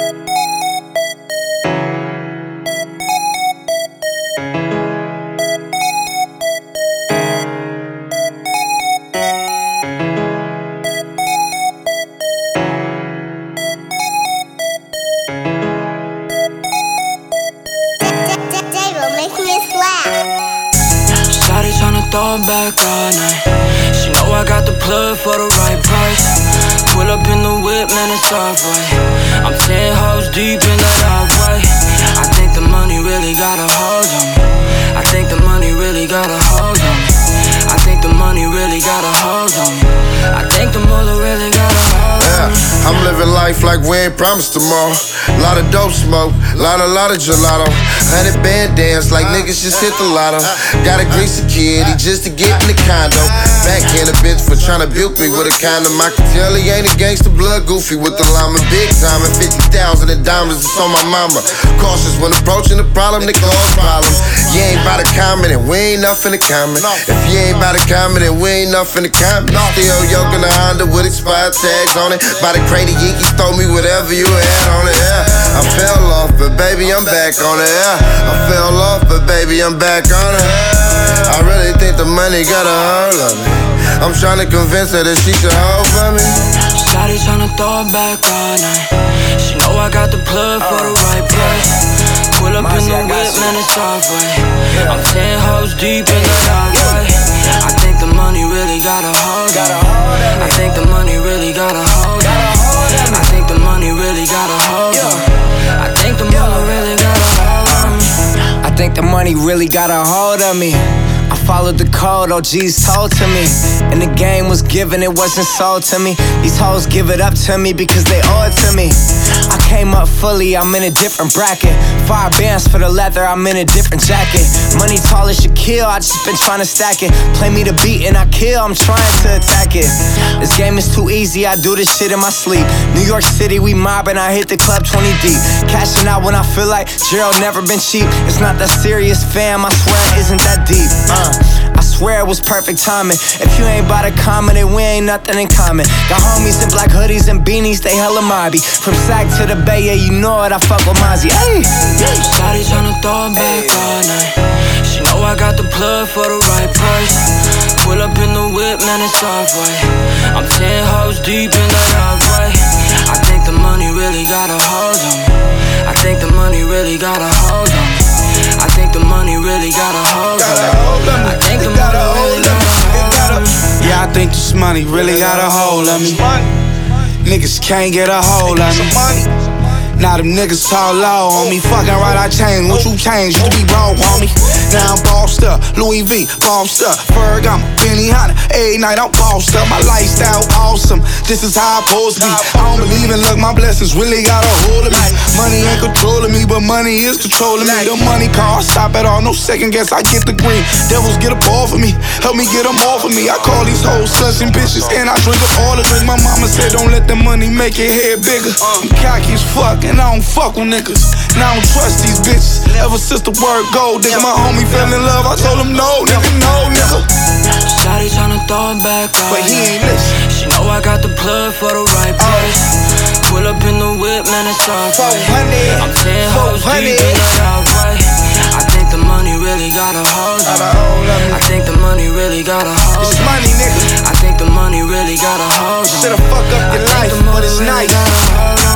Shawty tryna throw it back all night. She know I got the plug for the right price. Pull up in the whip, man, it's off-white. I'm 10 hoes deep in that off-white. I think the money really got a hold on me. I think the money really got a hold on me. I think the money really got a hold on me. I think the mother really got a hold on me. I'm living life like we ain't promised tomorrow. Lot of dope smoke, lot of gelato. 100 band dance like niggas just hit the lotto. Got a greasy kid, he just to get in the condo. Backhand a bitch for tryna bilk me with a condom. I can tell he ain't a gangster, blood goofy with the llama. Big time and 50,000 in diamonds, it's on my mama. Cautious when approaching the problem, they cause problems. You ain't bout to comment and we ain't nothing to comment. If you ain't bout to comment and we ain't nothing to comment. Still yoking a Honda with expired tags on it. By the crazy Yeekies, throw me whatever you had on it, yeah. I fell off, but baby, I'm back on it, yeah. I fell off, but baby, I'm back on it. I really think the money got a hold on me. I'm tryna convince her that she should hold for me. Shawty tryna throw it back all night. She know I got the plug for the right price. Pull up in the whip, man, it's off-white. I'm 10 hoes deep in the off-white. I think the money really got a hold on me. I think the money really got a hold on me. I think the money really got a hold on me. I think the money really got a hold on me. I think the money really got a hold of me. I followed the code OGs told to me, and the game was given, it wasn't sold to me. These hoes give it up to me because they owe it to me. I came up fully, I'm in a different bracket. 5 bands for the leather, I'm in a different jacket. Money tall as Shaquille, I just been trying to stack it. Play me the beat and I kill, I'm trying to attack it. This game is too easy, I do this shit in my sleep. New York City, we mobbing, I hit the club 20 deep. Cashing out when I feel like Gerald never been cheap. It's not that serious, fam, I swear it isn't that deep. I swear it was perfect timing. If you ain't bout to comment, then we ain't nothing in common. Got homies in black hoodies and beanies, they hella mobby. From Sac to the Bay, yeah, you know it, I fuck with Mozzie. Ayy. Shawty tryna throw it back all night. She know I got the plug for the right price. Pull up in the whip, man, it's off-white. I'm 10 hoes deep in the off-white. I think the money really got a hold on me. I think the money really got a hold on me. I think the money really got a hold on me. I think the money really got a hold on me. Yeah, I think this money really got a hold on me. Niggas can't get a hold on me. Now them niggas all low on me. Fucking right, I changed. What you changed? Used to be broke, homie. Now I'm bossed up. Louis V, bossed up. Ferragamo, Benny Hanna. Every night I'm bossed up. My lifestyle awesome. This is how I'm supposed to be. I don't believe in luck. My blessings really got a hold of me. Money ain't controlling me, but money is controlling me. The money can't stop at all. No second guess. I get the green. Devils get up off of me. Help me get them off of me. I call these hoes sons and bitches, and I drink up all the drink. My mama said don't let the money make your head bigger. I'm cocky as fuck. And I don't fuck with niggas. And I don't trust these bitches. Ever since the word go, nigga, my homie fell in love. I told him no, nigga, no, nigga. Shawty tryna throw it back all but he ain't listen. She know I got the plug for the right price. Pull up in the whip, man, it's off-white. I'm 10 hoes deep in the off-white. I think the money really got a hold on me. I think the money really got a hold on me. It's money, nigga. I think the money really got a hold on me. Should've fucked up your life, but it's nice.